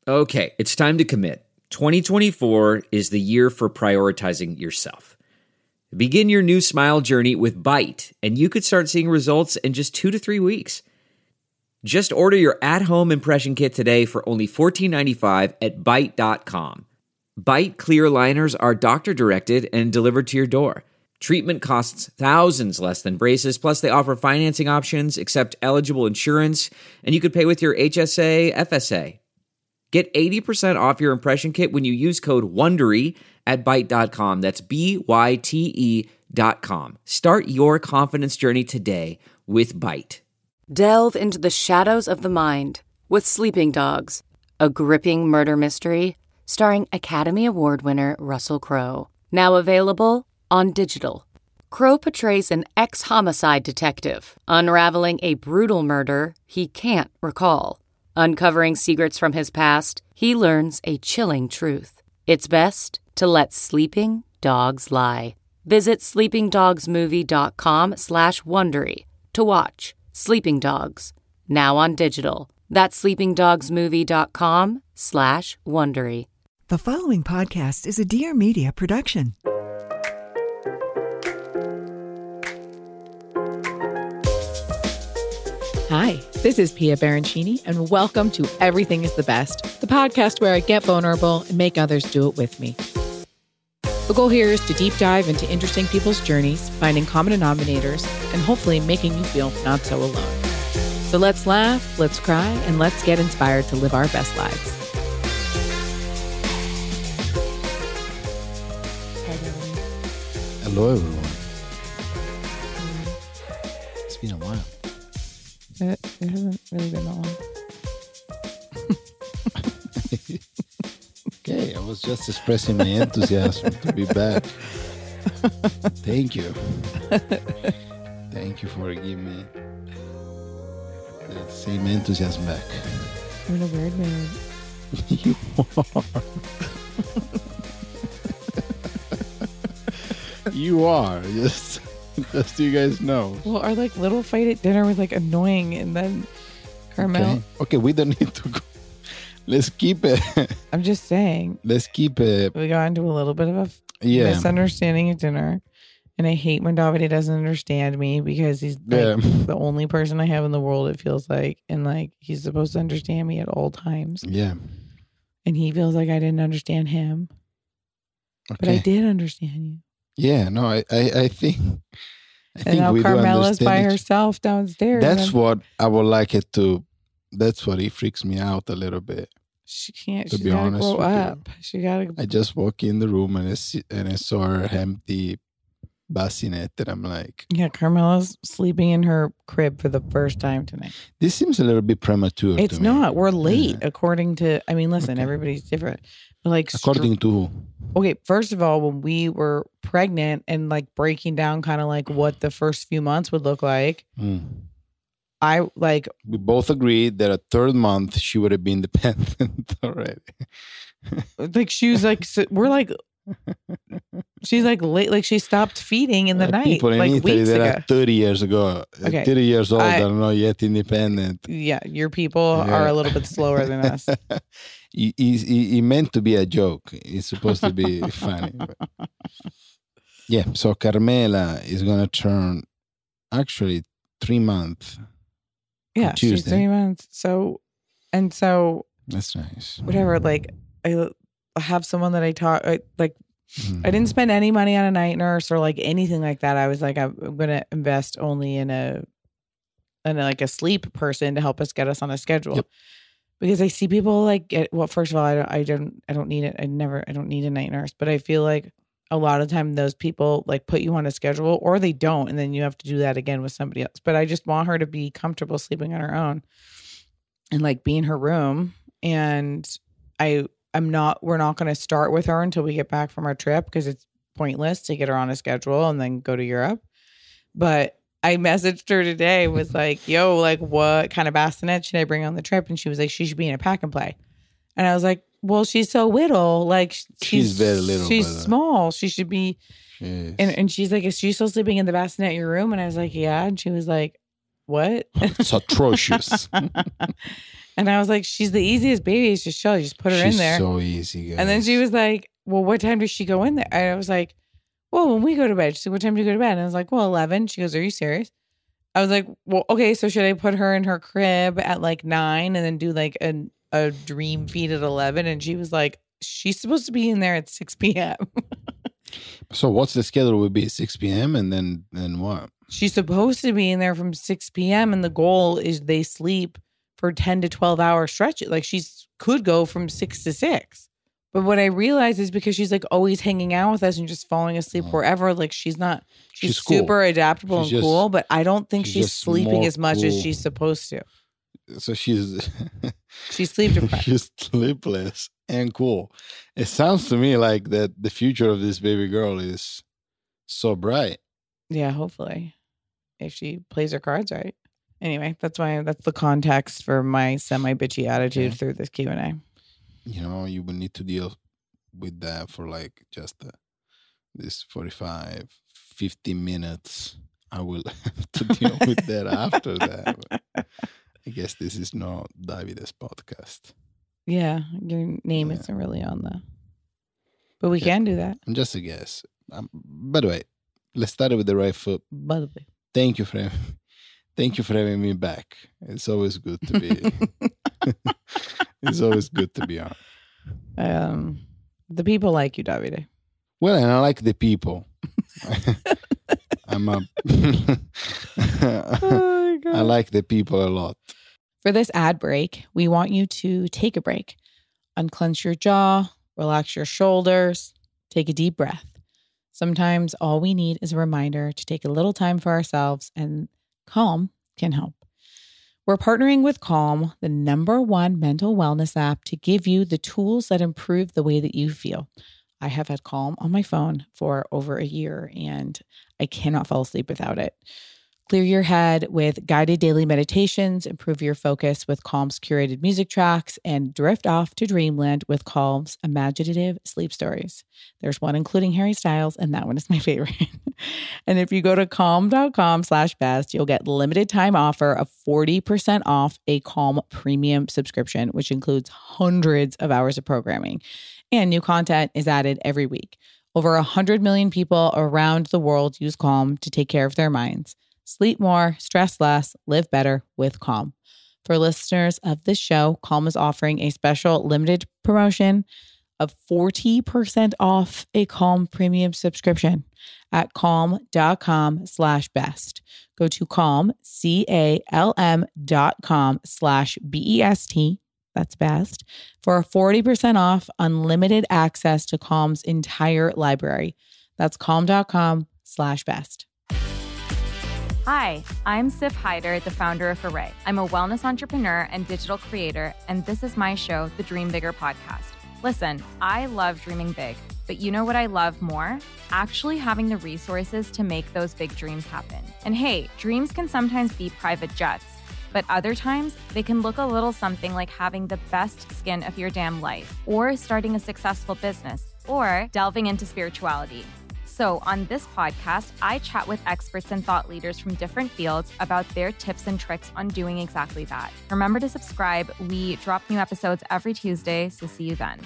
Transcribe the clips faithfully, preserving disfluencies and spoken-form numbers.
Okay, it's time to commit. twenty twenty-four is the year for prioritizing yourself. Begin your new smile journey with Byte, and you could start seeing results in just two to three weeks. Just order your at-home impression kit today for only fourteen ninety-five at byte dot com. Byte clear aligners are doctor-directed and delivered to your door. Treatment costs thousands less than braces, plus they offer financing options, accept eligible insurance, and you could pay with your H S A, F S A. Get eighty percent off your impression kit when you use code WONDERY at byte dot com. That's B Y T E dot com. Start your confidence journey today with Byte. Delve into the shadows of the mind with Sleeping Dogs, a gripping murder mystery starring Academy Award winner Russell Crowe. Now available on digital. Crowe portrays an ex-homicide detective unraveling a brutal murder he can't recall. Uncovering secrets from his past, he learns a chilling truth. It's best to let sleeping dogs lie. Visit sleepingdogsmovie.com slash Wondery to watch Sleeping Dogs, now on digital. That's sleepingdogsmovie.com slash Wondery. The following podcast is a Dear Media production. Hi, this is Pia Baroncini, and welcome to Everything is the Best, the podcast where I get vulnerable and make others do it with me. The goal here is to deep dive into interesting people's journeys, finding common denominators, and hopefully making you feel not so alone. So let's laugh, let's cry, and let's get inspired to live our best lives. Hello, everyone. It's been a while. It, it hasn't really been that long. Okay, I was just expressing my enthusiasm to be back. Thank you. Thank you for giving me the same enthusiasm back. I'm in a weird mood. You are. You are. Just, just so you guys know. Well, our like little fight at dinner was like annoying, and then Carmel. Okay, okay we don't need to go. Let's keep it. I'm just saying. Let's keep it. We got into a little bit of a yeah. misunderstanding at dinner. And I hate when Davide doesn't understand me because he's like yeah. the only person I have in the world, it feels like. And like he's supposed to understand me at all times. Yeah. And he feels like I didn't understand him. Okay. But I did understand you. Yeah, no, I, I, I think I and think now we Carmela's do by each... herself downstairs. That's what I would like it to. That's what it freaks me out a little bit. She can't. To She's be gotta honest grow with up. you. She gotta. I just walk in the room and I see, and I saw her empty bassinet, and I'm like, yeah, Carmela's sleeping in her crib for the first time tonight. This seems a little bit premature. It's to not. me. We're late, yeah. according to. I mean, listen, okay. everybody's different. But like, according str- to who? Okay, first of all, when we were pregnant and like breaking down kind of like what the first few months would look like, Mm. I like We both agreed that a third month she would have been independent already. like she was like so we're like she's like late, like she stopped feeding in the Uh, night People in like Italy weeks that ago. are thirty years ago, Okay. thirty years old, I- are not yet independent. Yeah, your people Yeah. are a little bit slower than us. He, he, he he meant to be a joke. It's supposed to be funny. But. Yeah, so Carmela is going to turn actually three months. Yeah, she's Tuesday. three months. So, and so That's nice. whatever. Like, I have someone that I talk I, like. Mhm. I didn't spend any money on a night nurse or like anything like that. I was like, I'm going to invest only in a, in a, like a sleep person to help us get us on a schedule. Yep. Because I see people like get, well, first of all, I don't, I don't, I don't need it. I never, I don't need a night nurse, but I feel like a lot of time those people like put you on a schedule or they don't. And then you have to do that again with somebody else. But I just want her to be comfortable sleeping on her own and like be in her room. And I, I'm not, we're not going to start with her until we get back from our trip because it's pointless to get her on a schedule and then go to Europe. But I messaged her today, was like, yo, like what kind of bassinet should I bring on the trip? And she was like, she should be in a pack and play. And I was like, well, she's so little. Like she's, She's very little, She's by the way. small. She should be. Yes. And, and she's like, is she still sleeping in the bassinet in your room? And I was like, yeah. And she was like, what? It's atrocious. And I was like, she's the easiest baby. It's just chill. You just put her She's in there. so easy, guys. And then she was like, well, what time does she go in there? And I was like, well, when we go to bed. She said, what time do you go to bed? And I was like, well, eleven. She goes, are you serious? I was like, well, okay, so should I put her in her crib at like nine and then do like a, a dream feed at eleven? And she was like, she's supposed to be in there at six p.m. So what's the schedule would be six p.m. and then then what? She's supposed to be in there from six p.m. and the goal is they sleep for ten to twelve hour stretches. Like she's could go from six to six. But what I realized is because she's like always hanging out with us and just falling asleep Oh. wherever, like she's not, she's, She's cool. super adaptable She's and just- cool, but I don't think she's she's, just sleeping more as much as cool. she's supposed to. So she's She's sleep deprived. she's sleepless and cool. It sounds to me like that the future of this baby girl is so bright. Yeah, hopefully. If she plays her cards right. Anyway, that's why that's the context for my semi-bitchy attitude Okay. through this Q and A. You know, you will need to deal with that for like just uh, this forty-five, fifty minutes. I will have to deal with that after that. But I guess this is not Davide's podcast. Yeah, your name Yeah. isn't really on the. But we Yeah. can do that. I'm just a guess. Um, by the way, let's start with the right foot. By the way. Thank you for having, thank you for having me back. It's always good to be. It's always good to be on. Um, the people like you, Davide. Well, and I like the people. I'm a. Oh my God. I like the people a lot. For this ad break, we want you to take a break, unclench your jaw, relax your shoulders, take a deep breath. Sometimes all we need is a reminder to take a little time for ourselves, and Calm can help. We're partnering with Calm, the number one mental wellness app, to give you the tools that improve the way that you feel. I have had Calm on my phone for over a year, and I cannot fall asleep without it. Clear your head with guided daily meditations, improve your focus with Calm's curated music tracks, and drift off to dreamland with Calm's imaginative sleep stories. There's one including Harry Styles, and that one is my favorite. And if you go to calm.com slash best, you'll get limited time offer of forty percent off a Calm premium subscription, which includes hundreds of hours of programming. And new content is added every week. Over one hundred million people around the world use Calm to take care of their minds. Sleep more, stress less, live better with Calm. For listeners of this show, Calm is offering a special limited promotion of forty percent off a Calm premium subscription at calm.com slash best. Go to calm, C-A-L-M dot com slash B-E-S-T, that's best, for forty percent off unlimited access to Calm's entire library. That's calm.com slash best. Hi, I'm Sif Hyder, the founder of Array. I'm a wellness entrepreneur and digital creator, and this is my show, the Dream Bigger podcast. Listen, I love dreaming big, but you know what I love more? Actually having the resources to make those big dreams happen. And hey, dreams can sometimes be private jets, but other times they can look a little something like having the best skin of your damn life, or starting a successful business, or delving into spirituality. So on this podcast, I chat with experts and thought leaders from different fields about their tips and tricks on doing exactly that. Remember to subscribe. We drop new episodes every Tuesday, so see you then.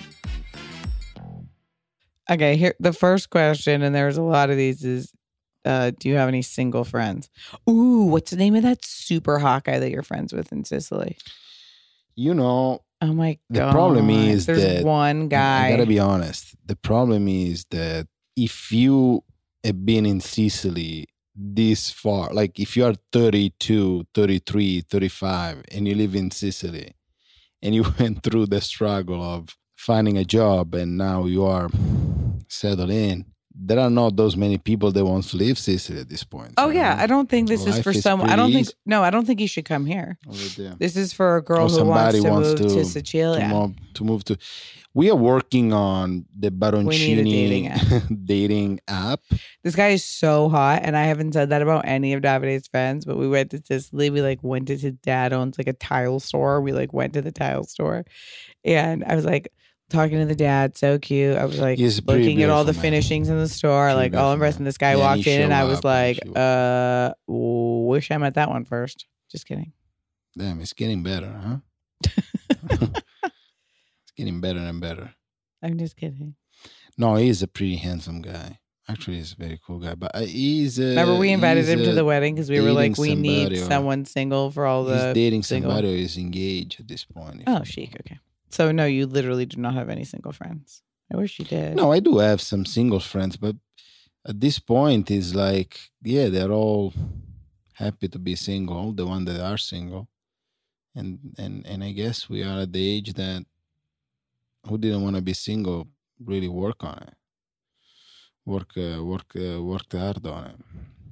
Okay, here the first question, and there's a lot of these, is uh, do you have any single friends? Ooh, what's the name of that super hot guy that you're friends with in Sicily? You know, Oh my The god. problem is there's that- one guy. I gotta be honest. The problem is that if you have been in Sicily this far, like if you are thirty-two, thirty-three, thirty-five, and you live in Sicily, and you went through the struggle of finding a job, and now you are settled in, there are not those many people that want to leave Sicily at this point. Oh you yeah, know? I don't think this is Life for is someone. I pretty don't think easy. no, I don't think you should come here. Over there. This is for a girl Or who wants somebody to wants move to, to- Sicilia. to, move, to move to. We are working on the Baroncini dating app. dating app. This guy is so hot, and I haven't said that about any of Davide's friends. But we went to Sicily. We like went to his dad owns like a tile store. We like went to the tile store, and I was like talking to the dad. So cute. I was like He's a pretty looking at all the beautiful man. finishings in the store, Pretty like all beautiful impressed. man. And this guy Yeah, walked he in, and showed I was up, like, and she uh, wish I met that one first. Just kidding. Damn, it's getting better, huh? It's getting better and better. I'm just kidding. No, he's a pretty handsome guy. Actually, he's a very cool guy. But uh, he's. Uh, Remember, we invited he's, him to uh, the wedding because we were like, we need somebody or- someone single for all the. He's dating single- somebody who is engaged at this point. if Oh, I'm- chic. Okay. So no, you literally do not have any single friends. I wish you did. No, I do have some single friends, but at this point, it's like, yeah, they're all happy to be single, the one that are single. And and and I guess we are at the age that who didn't want to be single really work on it. Work, uh, work, uh, worked hard on it.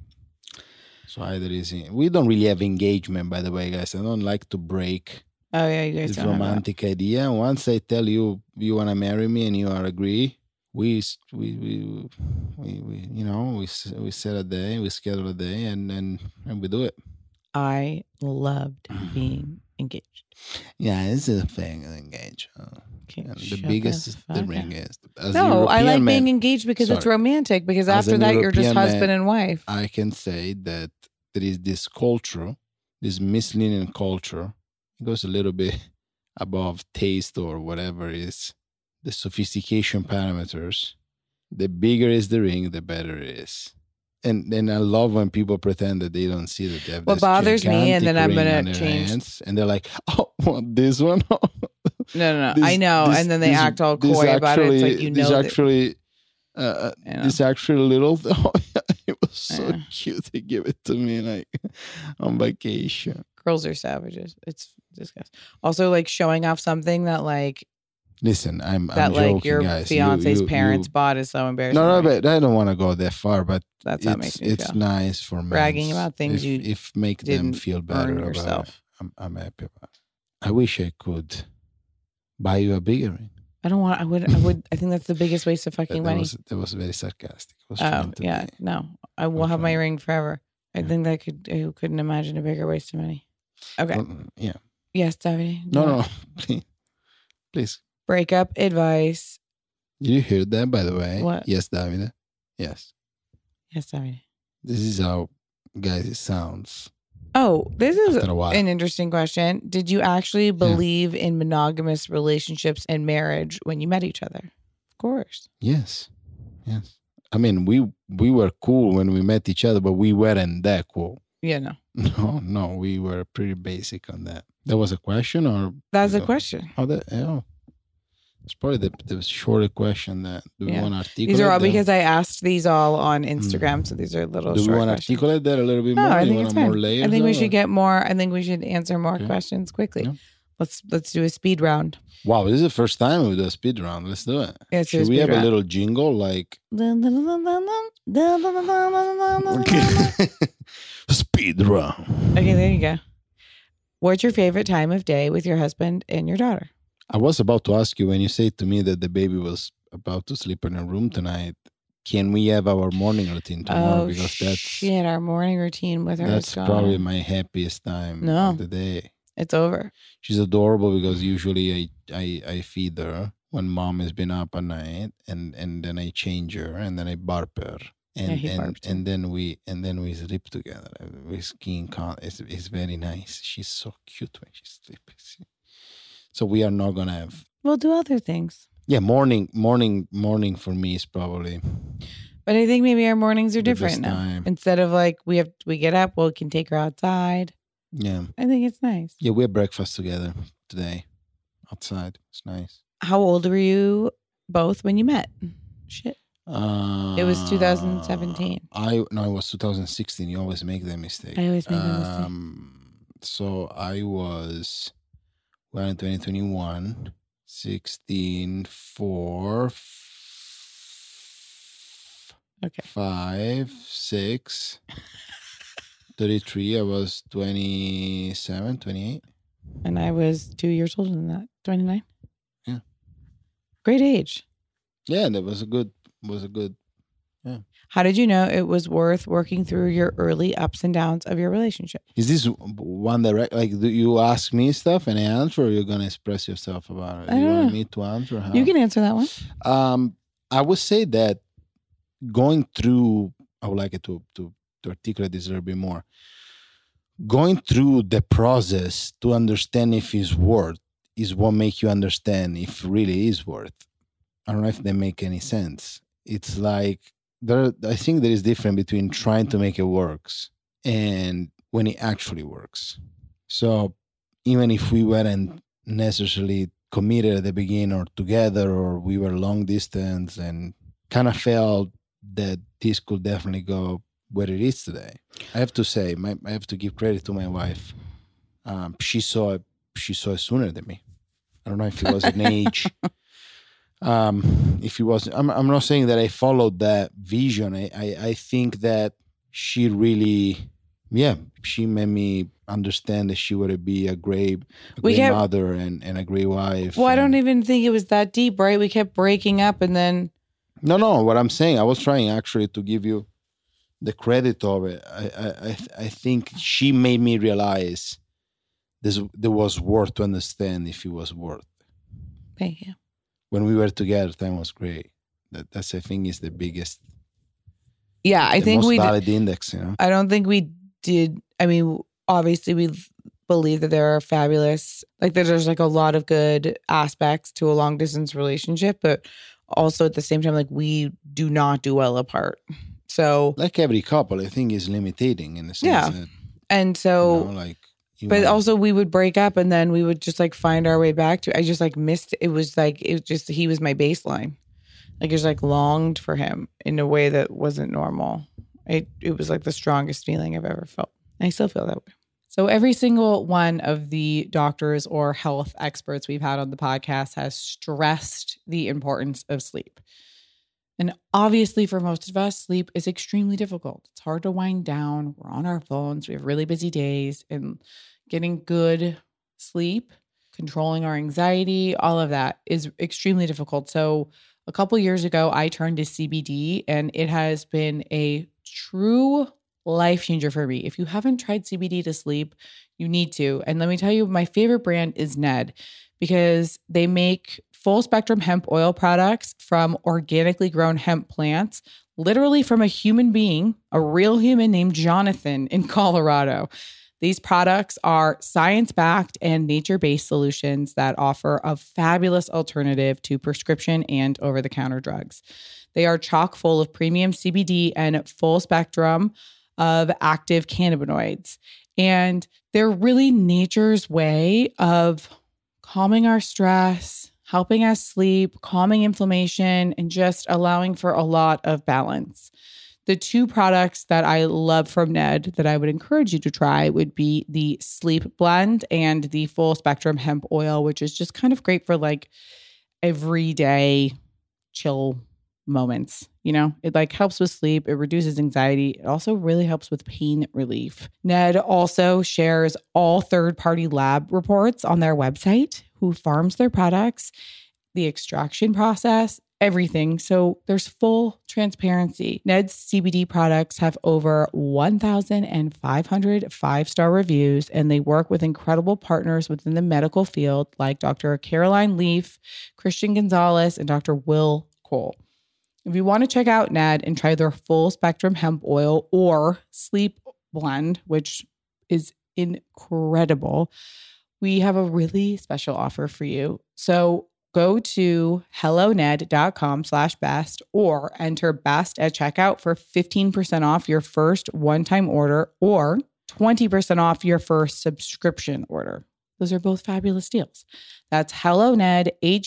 So either is we don't really have engagement, by the way, guys. I don't like to break Oh yeah, you guys this don't have that. romantic idea. Once I tell you you want to marry me and you are agree, we s- we we we, we you know we s- we set a day, we schedule a day, and and and we do it. I loved being engaged. Yeah, it's a thing. Engage. Uh, Okay, and the shut biggest the is the fuck ring up. is. As a No, I European like man, being engaged because it's Sorry. romantic. Because As after an that, you're just European husband man, and wife. I can say that there is this culture, this misleading culture. It goes a little bit above taste or whatever is the sophistication parameters. The bigger is the ring, the better it is. And then I love when people pretend that they don't see that they have What this bothers me, and then gigantic I'm ring gonna on their change- hands, and they're like, "Oh, want this one?" No, no, no. This- I know. this- and then they this- act all this coy about it. It's actually- like, you this know, that- actually, uh, I know. this actually little. Oh, yeah, it was so Yeah. cute. They give it to me like on vacation. girls are savages. It's disgusting. Also, like showing off something that like Listen, I'm that I'm like joking, your guys. You- fiance's you- parents you- bought is so embarrassing. No, no, Like, but I don't want to go that far. But that's how it it's makes me it's feel. nice for men Bragging about things if, you if make them didn't feel better earn about yourself. it. I'm I'm happy about it. I wish I could buy you a bigger ring. I don't want. I would. I would. I think that's the biggest waste of That, fucking that money. was that was very sarcastic. I was Oh trying to yeah, be- no. I will have my Okay. ring forever. I Yeah. think that could. I couldn't imagine a bigger waste of money. Okay. Mm, yeah. Yes, Davide. No, no, please, please. Breakup advice. Did you hear that, by the way? What? Yes, Davide. Yes. Yes, Davide. This is how, guys, it sounds Oh, this is after a while. an interesting question. Did you actually believe in monogamous relationships and marriage when you met each other? Of course. Yes. Yes. I mean, we we were cool when we met each other, but we weren't that cool. Yeah, no. No, no, we were pretty basic on that. That was a question, or That's a No. question. oh, that oh, it's probably the the shorter question. That do we Yeah. want to articulate? These are all them? because I asked these all on Instagram, so these are little do we short want to questions. articulate that a little bit No, more? I You think want it's more fine. layers? I think we of it, should or- get more. I think we should answer more Okay. questions quickly. Yeah. Let's let's do a speed round. Wow, this is the first time we do a speed round. Let's do it. Yeah, let's do a Should we speed have round. a little jingle like Okay, speed round? there you go. What's your favorite time of day with your husband and your daughter? I was about to ask you when you say to me that the baby was about to sleep in a room tonight. Can we have our morning routine tomorrow? Oh because that's shit! Our morning routine with her that's is gone. probably my happiest time No. of the day. It's over. She's adorable because usually I, I I feed her when mom has been up at night, and and then I change her, and then I barp her, and Yeah, he and, barks too. and then we and then we sleep together. We skiing con. It's it's very nice. She's so cute when she sleeps. So we are not gonna have We'll do other things. yeah morning morning morning for me is probably But I think maybe our mornings are the different best now. time. Instead of like we have we get up, well, we can take her outside. Yeah, I think it's nice. yeah. We had breakfast together today outside. It's nice. How old were you both when you met? Shit. Uh, It was two thousand seventeen. I no, it was two thousand sixteen. You always make that mistake. I always make that mistake. Um, so I was well in twenty twenty-one, sixteen, four, f- Okay. five, six, thirty-three. I was twenty-seven, twenty-eight. And I was two years older than that. twenty-nine? Yeah. Great age. Yeah, that was a good. Was a good. How did you know it was worth working through your early ups and downs of your relationship? Is this one direct? Like, do you ask me stuff and I answer, or you're gonna express yourself about it? I you don't want know. me to answer? How? You can answer that one. Um, I would say that going through, I would like it to to to articulate this a little bit more. Going through the process to understand if it's worth is what make you understand if really is worth. I don't know if they make any sense. It's like there. I think there is difference between trying to make it works and when it actually works. So even if we weren't necessarily committed at the beginning or together, or we were long distance, and kind of felt that this could definitely go where it is today. I have to say, my, I have to give credit to my wife. Um, she saw it. She saw it sooner than me. I don't know if it was an age. Um, if it was, I'm, I'm not saying that I followed that vision. I, I, I think that she really, yeah, she made me understand that she would be a great, a We great kept- mother and, and a great wife. Well, I don't and- even think it was that deep, right? We kept breaking up and then No, no. What I'm saying, I was trying actually to give you the credit of it. I, I, I, I think she made me realize this there was worth to understand if it was worth. thank you. When we were together, time was great. That that's I think is the biggest, Yeah, I the think most we. valid index. You know. I don't think we did. I mean, obviously, we believe that there are fabulous, like that there's like a lot of good aspects to a long distance relationship, but also at the same time, like we do not do well apart. So, Like every couple, I think is limiting in the sense Yeah. that and so, you know, like. You but might- also we would break up and then we would just like find our way back to, I just like missed, it was like, it was just, he was my baseline. Like just like longed for him in a way that wasn't normal. It, it was like the strongest feeling I've ever felt. I still feel that way. So every single one of the doctors or health experts we've had on the podcast has stressed the importance of sleep. And obviously for most of us, sleep is extremely difficult. It's hard to wind down. We're on our phones. We have really busy days, and getting good sleep, controlling our anxiety, all of that is extremely difficult. So a couple years ago, I turned to C B D, and it has been a true life changer for me. If you haven't tried C B D to sleep, you need to. And let me tell you, my favorite brand is Ned, because they make full spectrum hemp oil products from organically grown hemp plants, literally from a human being, a real human named Jonathan in Colorado. These products are science-backed and nature-based solutions that offer a fabulous alternative to prescription and over-the-counter drugs. They are chock full of premium C B D and full spectrum of active cannabinoids. And they're really nature's way of calming our stress, helping us sleep, calming inflammation, and just allowing for a lot of balance. The two products that I love from Ned that I would encourage you to try would be the Sleep Blend and the Full Spectrum Hemp Oil, which is just kind of great for like everyday chill moments. You know, it like helps with sleep. It reduces anxiety. It also really helps with pain relief. Ned also shares all third-party lab reports on their website, who farms their products, the extraction process, everything. So there's full transparency. Ned's C B D products have over one thousand five hundred five-star reviews, and they work with incredible partners within the medical field like Doctor Caroline Leaf, Christian Gonzalez, and Doctor Will Cole. If you want to check out Ned and try their full spectrum hemp oil or sleep blend, which is incredible, we have a really special offer for you. So go to helloned.com slash best or enter best at checkout for fifteen percent off your first one-time order or twenty percent off your first subscription order. Those are both fabulous deals. That's HelloNed,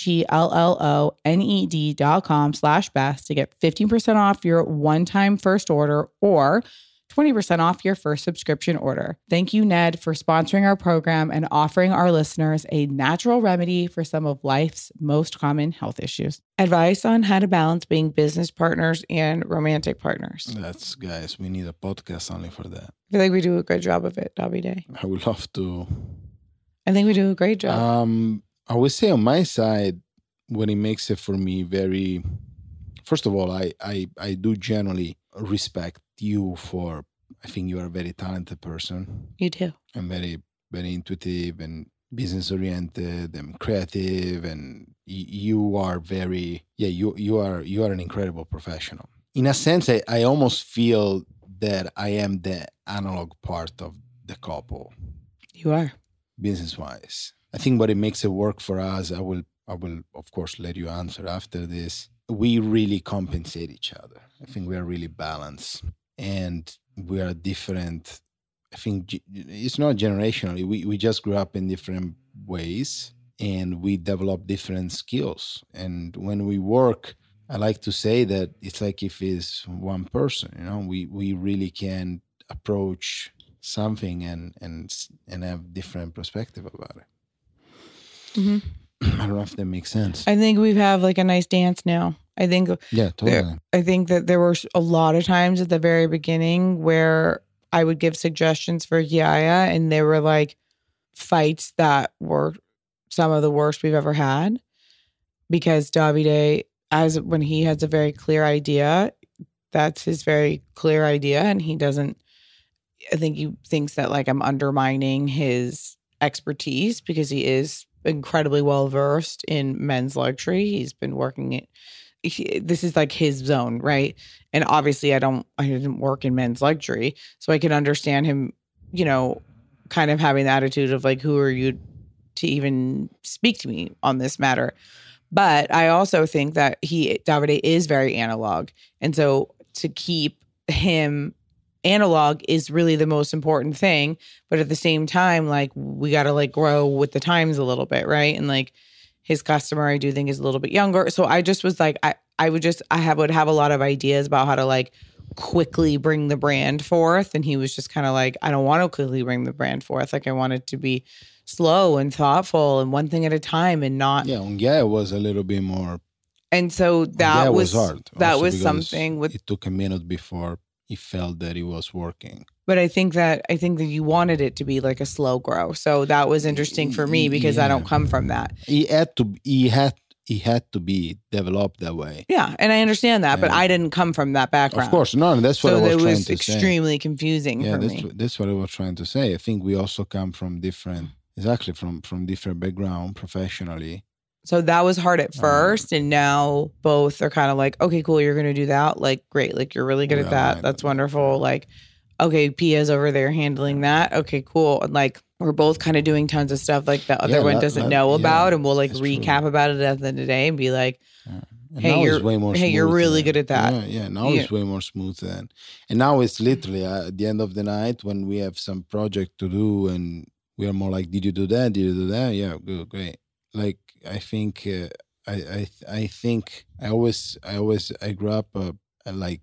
H-E-L-L-O-N-E-D dot com slash best to get fifteen percent off your one-time first order or twenty percent off your first subscription order. Thank you, Ned, for sponsoring our program and offering our listeners a natural remedy for some of life's most common health issues. Advice on how to balance being business partners and romantic partners. That's, guys, we need a podcast only for that. I feel like we do a good job of it, Dobby Day. I would love to. I think we do a great job. Um, I would say on my side, what it makes it for me very, first of all, I, I, I do generally respect you for, I think you are a very talented person. You too. I'm very, very intuitive and business oriented and creative, and y- you are very, yeah, you, you are, you are an incredible professional. In a sense, I, I almost feel that I am the analog part of the couple. You are. Business wise, I think what it makes it work for us, I will, I will, of course, let you answer after this. We really compensate each other. I think we are really balanced, and we are different. I think it's not generationally. We we just grew up in different ways, and we develop different skills. And when we work, I like to say that it's like if it's one person. You know, we we really can approach something and and and have different perspective about it. Mm-hmm. I don't know if that makes sense. I think we have like a nice dance now. I think yeah, totally. There, I think that there were a lot of times at the very beginning where I would give suggestions for Yaya, and they were like fights that were some of the worst we've ever had, because Davide, as when he has a very clear idea, that's his very clear idea, and he doesn't. I think he thinks that like I'm undermining his expertise because he is incredibly well versed in men's luxury. He's been working it. He, this is like his zone, right? And obviously, I don't. I didn't work in men's luxury, so I can understand him. You know, kind of having the attitude of like, who are you to even speak to me on this matter? But I also think that he Davide is very analog, and so to keep him analog is really the most important thing. But at the same time, like we got to like grow with the times a little bit, right? And like his customer, I do think is a little bit younger. So I just was like, I I would just I have would have a lot of ideas about how to like quickly bring the brand forth, and he was just kind of like, I don't want to quickly bring the brand forth. Like I want it to be slow and thoughtful and one thing at a time, and not yeah. Ungaea was a little bit more, and so that was, was hard. That was something with it took a minute before he felt that it was working. But I think that I think that you wanted it to be like a slow grow. So that was interesting for me because yeah. I don't come from that. He had to he had he had to be developed that way. Yeah, and I understand that, yeah. But I didn't come from that background. Of course, no, that's what so I was trying trying was to say. So it was extremely confusing yeah, for that's, me. That's what I was trying to say. I think we also come from different, exactly from from different background professionally. So that was hard at first, um, and now both are kind of like, okay, cool, you're going to do that. Like, great, like you're really good at that. That's wonderful. Like, okay, Pia's over there handling that. Okay, cool. And like, we're both kind of doing tons of stuff like the other yeah, one that, doesn't that, know yeah, about, and we'll like recap true. about it at the end of the day and be like, yeah. hey, you're way more hey, you're really than, good at that. Yeah, yeah. Now yeah. it's way more smooth than, and now it's literally uh, at the end of the night when we have some project to do, and we are more like, did you do that? Did you do that? Yeah, good, great. Like I think. Uh, I, I I think I always I always I grew up uh, like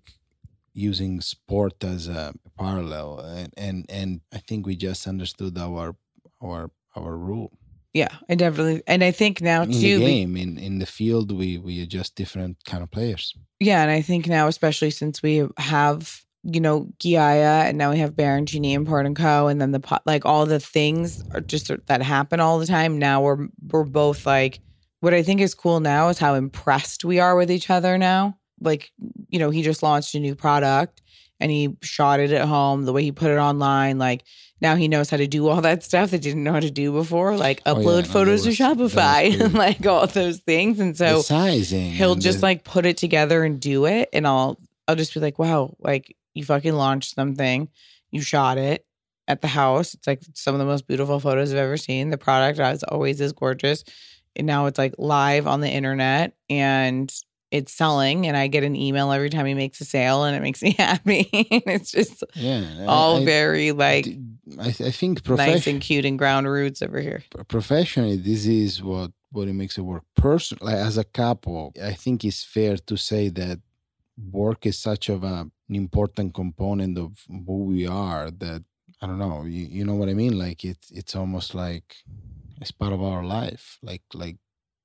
using sport as a parallel, and, and and I think we just understood our our our rule. Yeah, I definitely, and I think now in too. In the game, in, in the field, we we are just different kind of players. Yeah, and I think now, especially since we have you know Ghiaia, and now we have Berengini and Port and Co, and then the like all the things are just that happen all the time. Now we're we're both like. What I think is cool now is how impressed we are with each other now. Like, you know, he just launched a new product and he shot it at home, the way he put it online. Like, now he knows how to do all that stuff that he didn't know how to do before, like upload oh, yeah, no, photos was, to Shopify and like all those things. And so the sizing he'll just the... like put it together and do it. And I'll, I'll just be like, wow, like you fucking launched something. You shot it at the house. It's like some of the most beautiful photos I've ever seen. The product as always is gorgeous. And now it's like live on the internet and it's selling, and I get an email every time he makes a sale, and it makes me happy. It's just yeah, all I, very like I, I think nice and cute and ground roots over here. Professionally, this is what what it makes it work. Personally, like as a couple, I think it's fair to say that work is such of a, an important component of who we are that I don't know. You, you know what I mean? Like it's it's almost like. It's part of our life, like like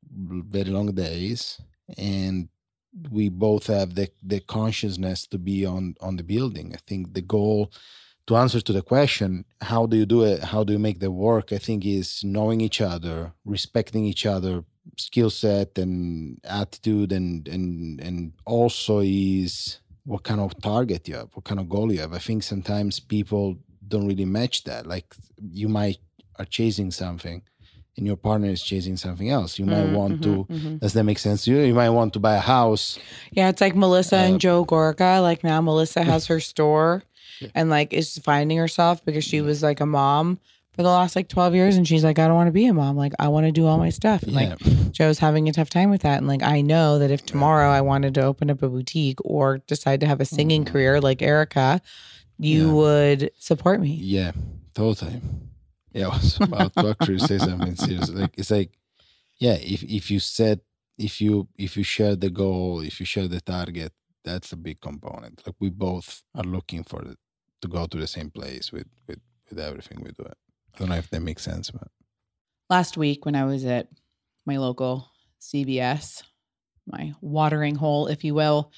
very long days, and we both have the, the consciousness to be on, on the building. I think the goal, to answer to the question, how do you do it? How do you make the work? I think is knowing each other, respecting each other, skill set and attitude, and and and also is what kind of target you have, what kind of goal you have. I think sometimes people don't really match that. Like you might are chasing something. And your partner is chasing something else. You might mm-hmm, want to, mm-hmm. does that make sense to you? You might want to buy a house. Yeah, it's like Melissa uh, and Joe Gorga. Like now Melissa has her store yeah. and like is finding herself because she was like a mom for the last like twelve years. And she's like, I don't want to be a mom. Like, I want to do all my stuff. And Yeah. like, Joe's having a tough time with that. And like, I know that if tomorrow I wanted to open up a boutique or decide to have a singing Mhm. career like Erica, you Yeah. would support me. Yeah, totally. Yeah, I was about to actually say something serious. Like it's like, yeah, if if you set, if you if you share the goal, if you share the target, that's a big component. Like we both are looking for it to go to the same place with with with everything we do. I don't know if that makes sense, but Last week when I was at my local C V S, my watering hole, if you will,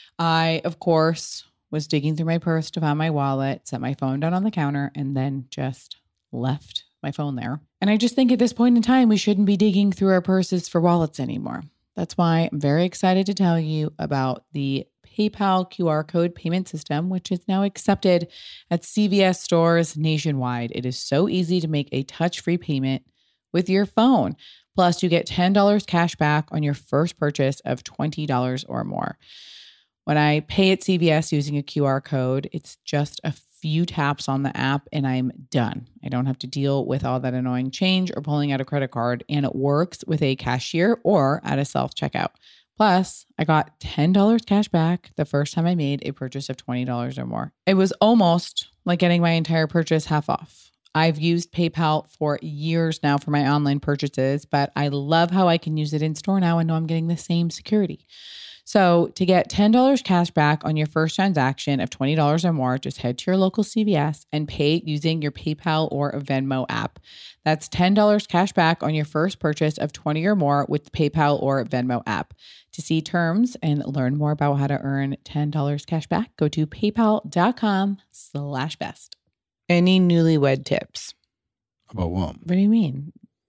I, of course, was digging through my purse to find my wallet, set my phone down on the counter, and then just left my phone there. And I just think at this point in time, we shouldn't be digging through our purses for wallets anymore. That's why I'm very excited to tell you about the PayPal Q R code payment system, which is now accepted at C V S stores nationwide. It is so easy to make a touch-free payment with your phone. Plus, you get ten dollars cash back on your first purchase of twenty dollars or more. When I pay at C V S using a Q R code, it's just a few taps on the app and I'm done. I don't have to deal with all that annoying change or pulling out a credit card, and it works with a cashier or at a self-checkout. Plus, I got ten dollars cash back the first time I made a purchase of twenty dollars or more. It was almost like getting my entire purchase half off. I've used PayPal for years now for my online purchases, but I love how I can use it in store now and know I'm getting the same security. So to get ten dollars cash back on your first transaction of twenty dollars or more, just head to your local C V S and pay using your PayPal or Venmo app. That's ten dollars cash back on your first purchase of twenty dollars or more with the PayPal or Venmo app. To see terms and learn more about how to earn ten dollars cash back, go to paypal.com slash best. Any newlywed tips? about what? What do you mean?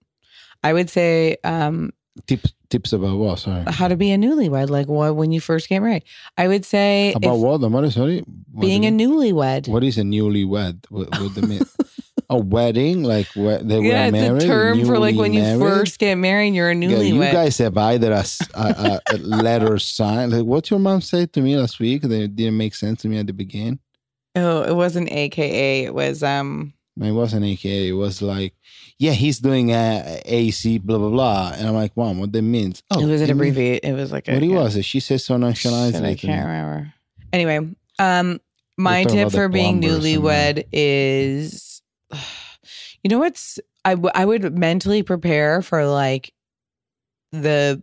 I would say um, Tips tips about what? Sorry. how to be a newlywed, like what when you first get married. I would say About if what? Amore, sorry. What being do a you- newlywed. What is a newlywed? What, what do you mean? A wedding, like where they Yeah, were married. it's a term for like newly when you married? first get married, you're a Yeah, newlywed. you guys have either a, s- a- a- a letter signed. Like what your mom said to me last week that didn't make sense to me at the beginning. Oh, it wasn't A K A. It was um. No, it wasn't A K A. It was like, yeah, he's doing a A C, blah blah blah. And I'm like, mom, what that means? Oh, it was an you mean- abbreviate. It was like a. What he yeah. was it? She says so Shit, nonchalantly. I to me. can't remember. Anyway, um, my talking tip about the for being plumbers and newlywed is, you know what's I w- I would mentally prepare for like the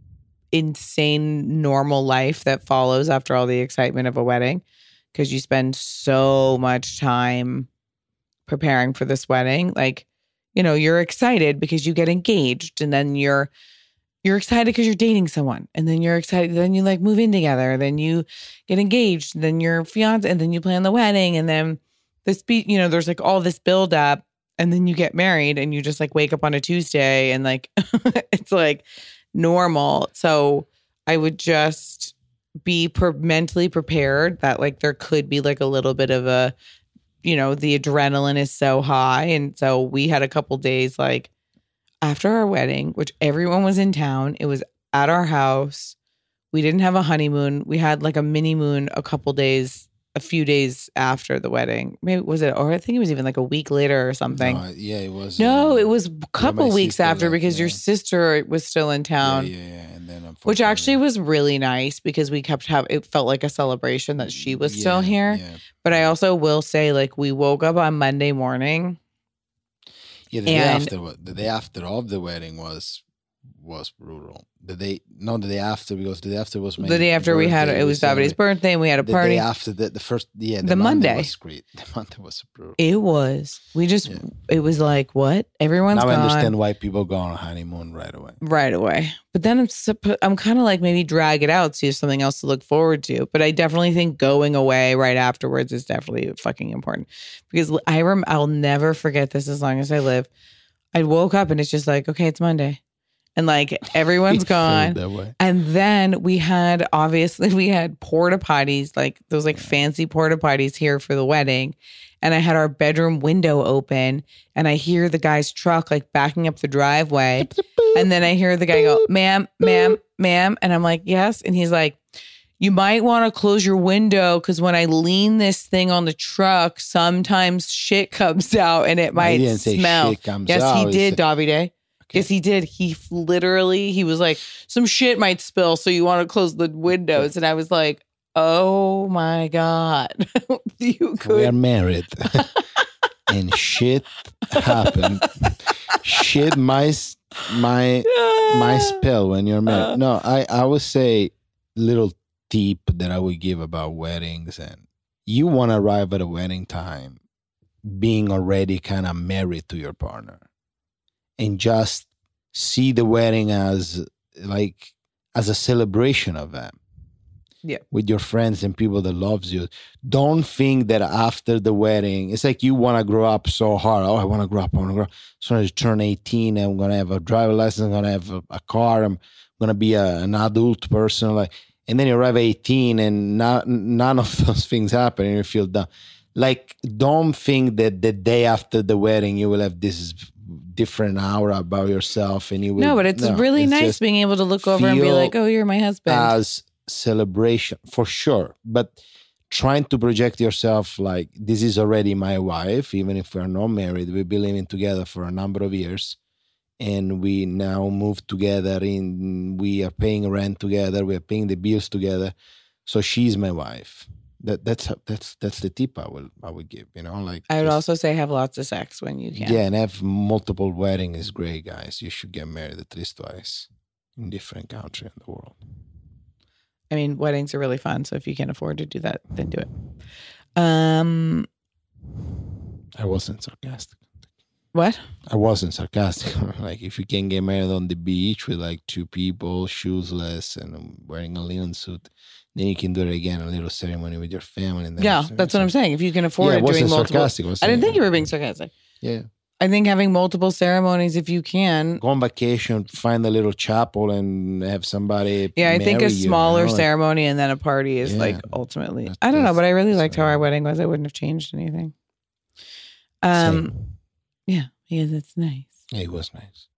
insane normal life that follows after all the excitement of a wedding, because you spend so much time preparing for this wedding. Like, you know, you're excited because you get engaged, and then you're you're excited because you're dating someone, and then you're excited, then you like move in together, then you get engaged, then you're fiance, and then you plan the wedding, and then the speech, you know, there's like all this build up, and then you get married and you just like wake up on a Tuesday and like it's like normal. So I would just be pre- mentally prepared that like there could be like a little bit of a, you know, the adrenaline is so high. And so we had a couple days like after our wedding, which everyone was in town. It was at our house. We didn't have a honeymoon. We had like a mini moon a couple days, a few days after the wedding. Maybe was it, or I think it was even like a week later or something. No, yeah, it was. No, uh, it was a couple my weeks sister after left, because your yeah. sister was still in Yeah, town, yeah, yeah. And then which actually unfortunately- was really nice because we kept having, it felt like a celebration that she was still Yeah, here. Yeah, But I also will say, like, we woke up on Monday morning. yeah the day And- after, wa- the day after of the wedding was was brutal. The day, no, the day after, because the day after was my The day after we had, birthday, it was celebrated- Davide's birthday and we had a The party. day after the, the first, yeah, the, The Monday, Monday. was great. The Monday was brutal. It was. We just, Yeah. it was like, what? Everyone's now I gone understand why people go on a honeymoon right away. right away. But then I'm, suppo- I'm kind of like maybe drag it out, see if something else to look forward to. But I definitely think going away right afterwards is definitely fucking important because I rem- I'll never forget this as long as I live. I woke up and it's just like, okay, it's Monday. And like everyone's It felt gone. that way. And then we had, obviously, we had porta potties, like those like fancy porta potties here for the wedding. And I had our bedroom window open and I hear the guy's truck like backing up the driveway. And then I hear the guy go, ma'am, ma'am, ma'am. And I'm like, yes. And he's like, you might want to close your window because when I lean this thing on the truck, sometimes shit comes out and it might He didn't say smell. shit comes yes, out. he He did, said- Davide. Okay. Yes, he did. He f- literally, he was like, some shit might spill, so you want to close the windows. And I was like, oh my God. you could. We are married. And shit happened. Shit might, my, my spell when you're married. No, I, I would say little tip that I would give about weddings. And you want to arrive at a wedding time being already kind of married to your partner. And just see the wedding as like as a celebration of them. Yeah. With your friends and people that loves you. Don't think that after the wedding, it's like you want to grow up so hard. Oh, I want to grow up. I want to grow up. So I turn eighteen. I'm going to have a driver license. I'm going to have a, a car. I'm going to be a, an adult person. Like, and then you arrive at eighteen and not, none of those things happen and you feel done. Like, don't think that the day after the wedding, you will have this different aura about yourself and you will. No, but it's no, really it's nice just being able to look over and be feel like, oh, you're my husband. as celebration for sure. But trying to project yourself like this is already my wife, even if we're not married, we've been living together for a number of years. And we now move together in, we are paying rent together, we are paying the bills together. So she's my wife. That that's that's that's the tip I will I would give, you know, like I would just- also say have lots of sex when you can. yeah, and have multiple weddings is great, guys. You should get married at least twice in different countries in the world. I mean, weddings are really fun. So if you can afford to do that, then do it. Um, I wasn't sarcastic. what? I wasn't sarcastic. Like if you can get married on the beach with like two people, shoesless, and wearing a linen suit, then you can do it again, a little ceremony with your family. And then Yeah, that's what I'm saying. If you can afford Yeah, it, it wasn't doing multiple. sarcastic. I was I didn't saying- think you were being sarcastic. Yeah. I think having multiple ceremonies, if you can. Go on vacation, find a little chapel, and have somebody. Yeah, I think a marry you, smaller you know, like- ceremony and then a party is Yeah. like ultimately. That's- I don't know, that's- but I really liked how so- our wedding was. I wouldn't have changed anything. Um, Same. yeah, because it's nice. Yeah, it was nice.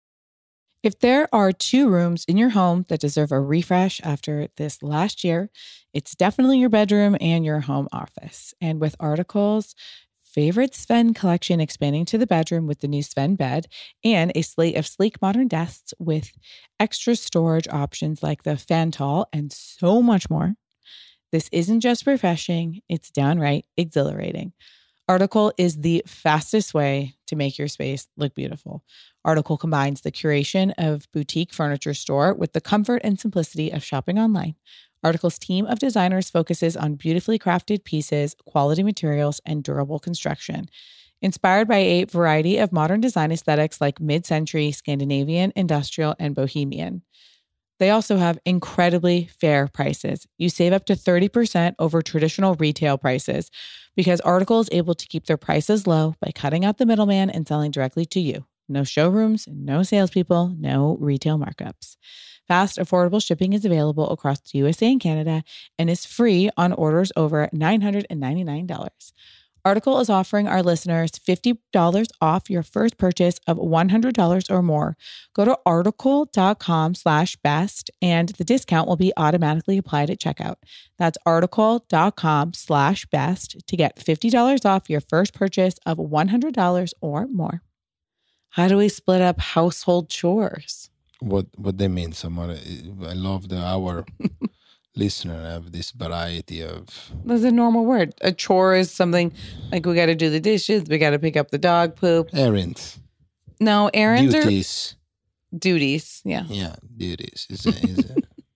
If there are two rooms in your home that deserve a refresh after this last year, it's definitely your bedroom and your home office. And with Article's favorite Sven collection expanding to the bedroom with the new Sven bed and a slate of sleek modern desks with extra storage options like the Fantal and so much more, this isn't just refreshing, it's downright exhilarating. Article is the fastest way to make your space look beautiful. Article combines the curation of boutique furniture store with the comfort and simplicity of shopping online. Article's team of designers focuses on beautifully crafted pieces, quality materials, and durable construction. Inspired by a variety of modern design aesthetics like mid-century, Scandinavian, industrial, and bohemian. They also have incredibly fair prices. You save up to thirty percent over traditional retail prices because Article is able to keep their prices low by cutting out the middleman and selling directly to you. No showrooms, no salespeople, no retail markups. Fast, affordable shipping is available across the U S A and Canada and is free on orders over nine hundred ninety-nine dollars. Article is offering our listeners fifty dollars off your first purchase of one hundred dollars or more. Go to article.com slash best and the discount will be automatically applied at checkout. That's article.com slash best to get fifty dollars off your first purchase of one hundred dollars or more. How do we split up household chores? What what they mean? Someone I love that our listener have this variety of. That's a normal word. A chore is something like we got to do the dishes, we got to pick up the dog poop. Errands, No, errands duties. are duties. Yeah. Yeah, duties. Is a, is a,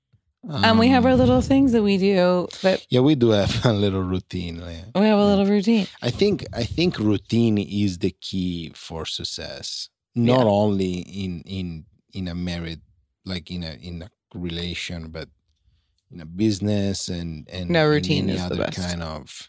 And we have our little things that we do, but Yeah, we do have a little routine. Yeah. we have a little routine. I think I think routine is the key for success. Not Yeah. only in in in a married, like in a in a relation, but in a business and and No, in routine any is the other best. kind of.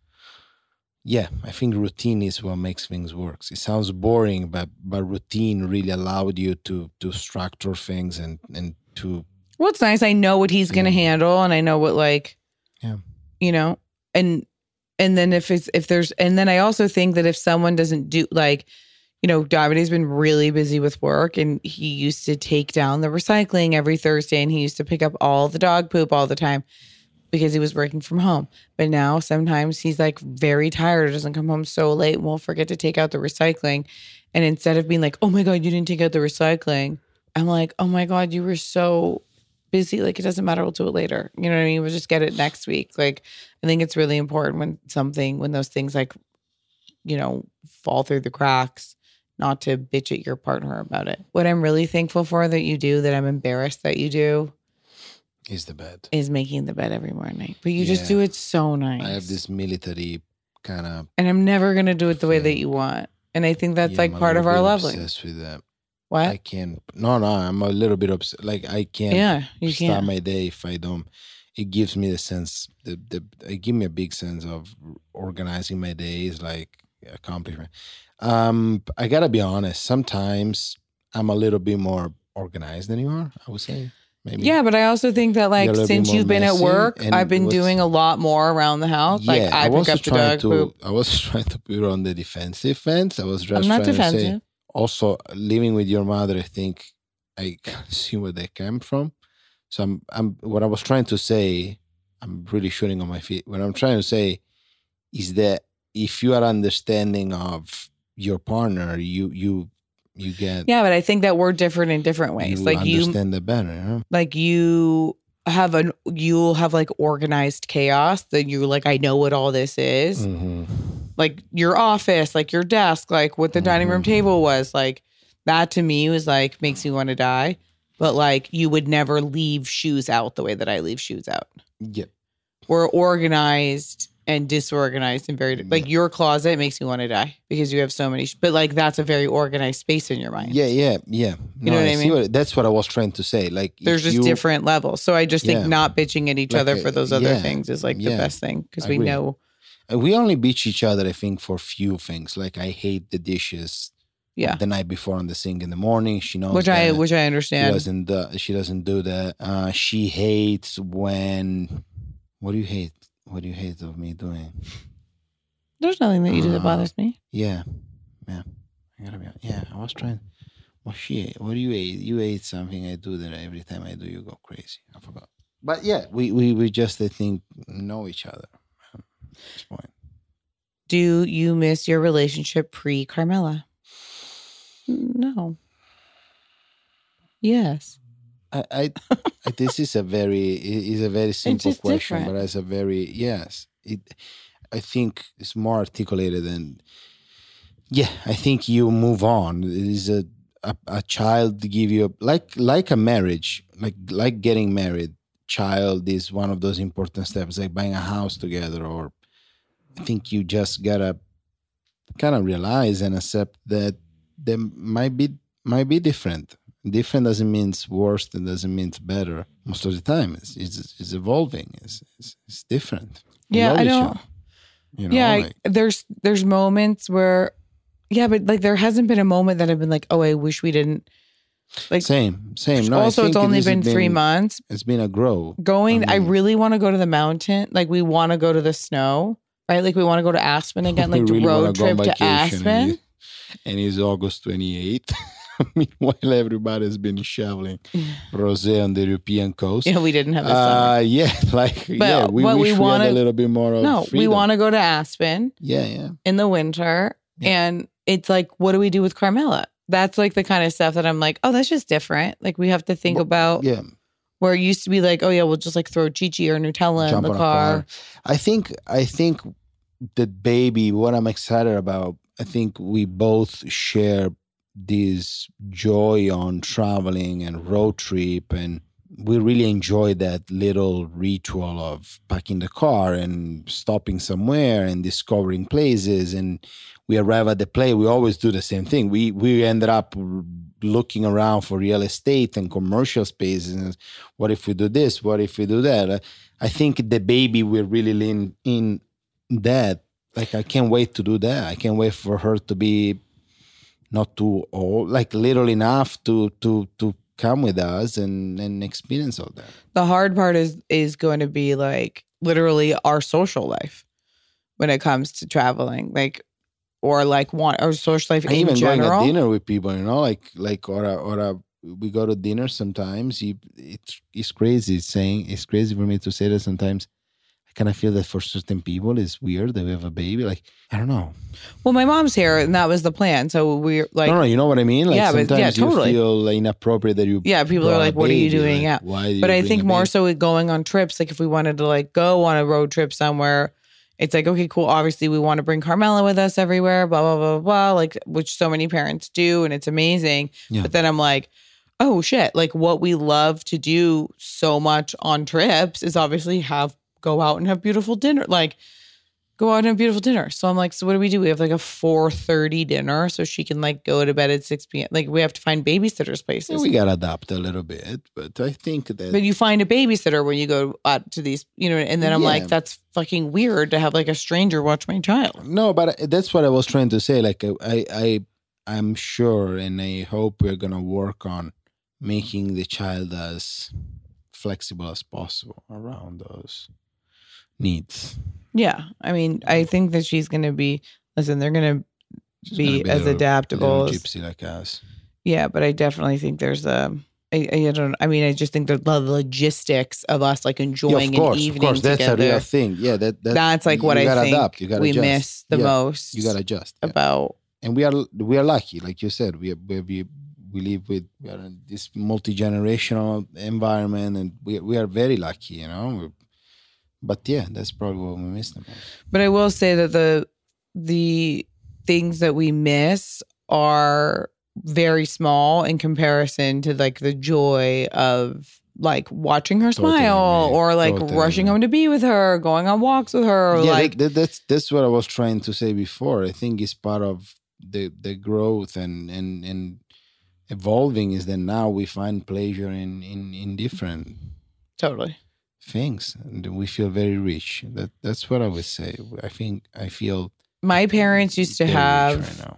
Yeah, I think routine is what makes things work. It sounds boring, but but routine really allowed you to to structure things and and to Well, it's nice. I know what he's going to Yeah. handle, and I know what, like, Yeah. you know, and and then if it's if there's, and then I also think that if someone doesn't do, like, you know, Davide's been really busy with work, and he used to take down the recycling every Thursday, and he used to pick up all the dog poop all the time. because he was working from home. But now sometimes he's like very tired, doesn't come home so late, and we'll forget to take out the recycling. And instead of being like, oh my God, you didn't take out the recycling, I'm like, oh my God, you were so busy. Like, it doesn't matter. We'll do it later. You know what I mean? We'll just get it next week. Like, I think it's really important when something, when those things like, you know, fall through the cracks, not to bitch at your partner about it. What I'm really thankful for that you do, that I'm embarrassed that you do, is the bed. Is making the bed every morning. But you Yeah. just do it so nice. I have this military kind of. And I'm never going to do it the way that thing. you want. And I think that's Yeah, like I'm a part of little our bit loveliness. obsessed with that. What? I can't. No, no. I'm a little bit obsessed. Like I can't. Yeah, you start can't. my day if I don't. It gives me the sense. The the. It gives me a big sense of organizing my days, like accomplishment. Um, I gotta be honest. Sometimes I'm a little bit more organized than you are. I would say. Maybe. Yeah, but I also think that like You're a little since bit more you've been at messy, work, and I've been what's- doing a lot more around the house. Yeah, like I, was pick up the trying dog to. poop. I was trying to put on the defensive fence. I was just I'm not trying to say. defensive. Also, living with your mother, I think I can see where they came from. So I'm, I'm. What I was trying to say, I'm really shooting on my feet. What I'm trying to say is that if you are understanding of your partner, you you you get. Yeah, but I think that we're different in different ways. You like you, understand it better. You know? like you have an, you'll have like organized chaos that you're like, I know what all this is. Mhm. Like your office, like your desk, like what the dining room Mhm. table was. Like that to me was like, makes me want to die. But like you would never leave shoes out the way that I leave shoes out. Yeah. We're organized and disorganized and very, like Yeah. your closet makes me want to die because you have so many, sh- but like that's a very organized space in your mind. Yeah, yeah, yeah. You know what I see mean? What, that's what I was trying to say. Like, There's if just you, different levels. So I just think Yeah. not bitching at each Like other a- for those other yeah, things is like the yeah. best thing because I we agree. know. And we only bitch each other, I think, for few things. Like I hate the dishes. Yeah. The night before on the sink in the morning, she knows Which I, that. which I She understand. doesn't. Uh, she doesn't do that. Uh, she hates when. What do you hate? What do you hate of me doing? There's nothing that you do that Uh, bothers me. Yeah, yeah. I gotta be. Yeah, I was trying. What she ate? What do you ate? You ate something I do that every time I do, you go crazy. I forgot. But yeah, we we we just I think know each other um, at this point. Do you miss your relationship pre Carmela? No. Yes. I, I, I this is a very it is a very simple just question, different. but it's a very yes. It I think it's more articulated than yeah. I think you move on. It is a a, a child give you a, like like a marriage, like like getting married. Child is one of those important steps, like buying a house together. Or I think you just gotta kind of realize and accept that they might be might be different. Different doesn't mean worse. It doesn't mean better. Most of the time, it's it's, it's evolving. It's, it's it's different. We Yeah, love I each don't. other, You know, yeah, I- like, there's there's moments where, yeah, but like there hasn't been a moment that I've been like, oh, I wish we didn't. Like same, same. No, I also, it's think it only has been three months. It's been a grow. Going, I, I mean- really want to go to the mountain. Like we want to go to the snow, right? Like we want to go to Aspen again, like We to really wanna road go on trip to vacation, and Aspen. it- And it's August twenty-eighth. Meanwhile, everybody's been shoveling rosé on the European coast. You know, we didn't have this summer. Uh, yeah, like But- yeah, we but wish we we, wanna- had a little bit more of No, we freedom. want to go to Aspen Yeah, yeah. in the winter. Yeah. And it's like, what do we do with Carmela? That's like the kind of stuff that I'm like, oh, that's just different. Like we have to think But- about Yeah, where it used to be like, oh yeah, we'll just like throw Chi-Chi or Nutella jump in on the a car. I think I think the baby. What I'm excited about. I think we both share this joy on traveling and road trip, and we really enjoy that little ritual of packing the car and stopping somewhere and discovering places. And we arrive at the place, we always do the same thing. We we ended up looking around for real estate and commercial spaces. And what if we do this? What if we do that? I think the baby will really lean in that. Like I can't wait to do that. I can't wait for her to be not too old, like little enough to to to come with us and and experience all that. The hard part is is going to be like literally our social life when it comes to traveling, like or like want our social life And in even going general. at dinner with people, you know, like like or a, or a, we go to dinner sometimes. You, it's it's crazy saying it's crazy for me to say that sometimes. I kind of feel that for certain people it's weird that we have a baby. Like, I don't know. Well, my mom's here, and that was the plan. So we're like, no, no, you know what I mean? Like, yeah, but, sometimes yeah, totally. you feel like, inappropriate that you. Yeah, people are like, "What are you doing?" Like, yeah, why? But I think more so with going on trips. Like, if we wanted to like go on a road trip somewhere, it's like, okay, cool. Obviously, we want to bring Carmela with us everywhere. Blah blah blah blah. Like, which so many parents do, and it's amazing. Yeah. But then I'm like, oh shit! Like, what we love to do so much on trips is obviously have. Go out and have beautiful dinner. Like, go out and have beautiful dinner. So I'm like, so what do we do? We have like a four thirty dinner so she can like go to bed at six p.m. Like, we have to find babysitters places. Yeah, we got to adapt a little bit. But I think that... But you find a babysitter when you go out to these, you know, and then I'm Yeah. like, that's fucking weird to have like a stranger watch my child. No, but that's what I was trying to say. Like, I, I, I'm sure and I hope we're going to work on making the child as flexible as possible around those needs. Yeah. I mean, I think that she's going to be, listen, they're going to She's be gonna be as a little- adaptable little as, gypsy like us. yeah, but I definitely think there's a, I, I don't, I mean, I just think that the logistics of us like enjoying Yeah, of course, an of evening course, that's together. a real thing. Yeah, that, that That's like what you I gotta think adapt. You gotta we adjust. miss the Yeah, most You gotta adjust. yeah. about. And we are we are lucky, like you said. We we we, we live with we are in this multi generational environment, and we we are very lucky, you know. But yeah, that's probably what we miss the most. But I will say that the the things that we miss are very small in comparison to like the joy of like watching her Totally smile agree. or like Totally rushing agree. home to be with her, going on walks with her, or Yeah, like that, that, that's that's what I was trying to say before. I think it's part of the the growth and and and evolving is that now we find pleasure in in in different totally. things, and we feel very rich. That that's what I would say. I think I feel My parents used to very rich have right now.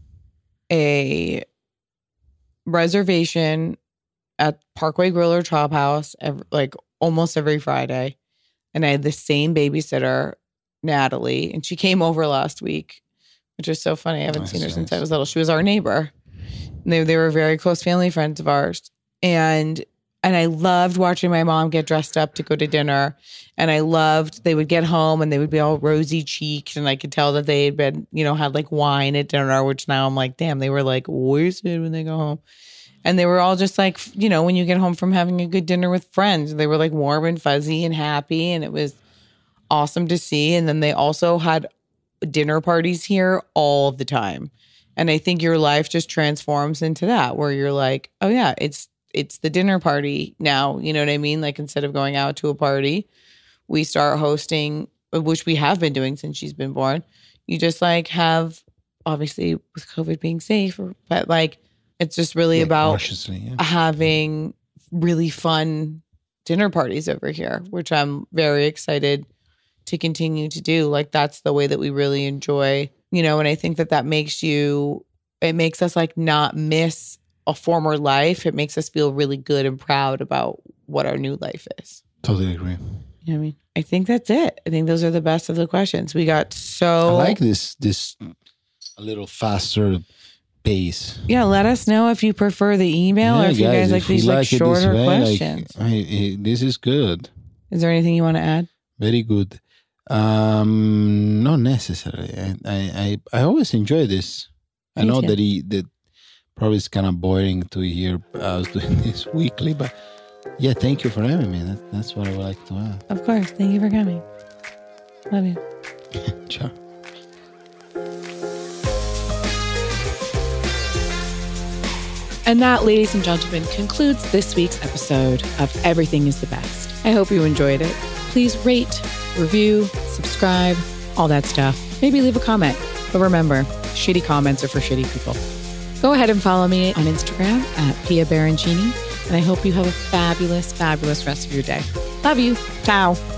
a reservation at Parkway Grill or Chop House every, like almost every Friday. And I had the same babysitter, Natalie, and she came over last week, which is so funny. I haven't Nice, seen her since I nice. was little. She was our neighbor. And they, they were very close family friends of ours. And and I loved watching my mom get dressed up to go to dinner. And I loved, they would get home and they would be all rosy cheeked. And I could tell that they had been, you know, had like wine at dinner, which now I'm like, damn, they were like wasted when they go home. And they were all just like, you know, when you get home from having a good dinner with friends, they were like warm and fuzzy and happy. And it was awesome to see. And then they also had dinner parties here all the time. And I think your life just transforms into that, where you're like, oh yeah, it's it's the dinner party now. You know what I mean? Like, instead of going out to a party, we start hosting, which we have been doing since she's been born. You just like have, obviously with COVID being safe, but like, it's just really Yeah, about cautiously, yeah. having really fun dinner parties over here, which I'm very excited to continue to do. Like, that's the way that we really enjoy, you know, and I think that that makes you, it makes us like not miss a former life. It makes us feel really good and proud about what our new life is. Totally agree. You know what I mean? I think that's it. I think those are the best of the questions. We got I so, like this this a little faster pace. yeah, let us know if you prefer the email or Yeah, if you guys like if you these like like it this shorter way, like, questions. I, I, this is good. Is there anything you want to add? Very good. Um, not necessarily. I, I, I, I always enjoy this. I Me know too. that he that probably it's kind of boring to hear us doing this weekly, but yeah, thank you for having me. That, that's what I would like to add. Of course. Thank you for coming. Love you. Ciao. And that, ladies and gentlemen, concludes this week's episode of Everything is the Best. I hope you enjoyed it. Please rate, review, subscribe, all that stuff. Maybe leave a comment. But remember, shitty comments are for shitty people. Go ahead and follow me on Instagram at Pia Barancini. And I hope you have a fabulous, fabulous rest of your day. Love you. Ciao.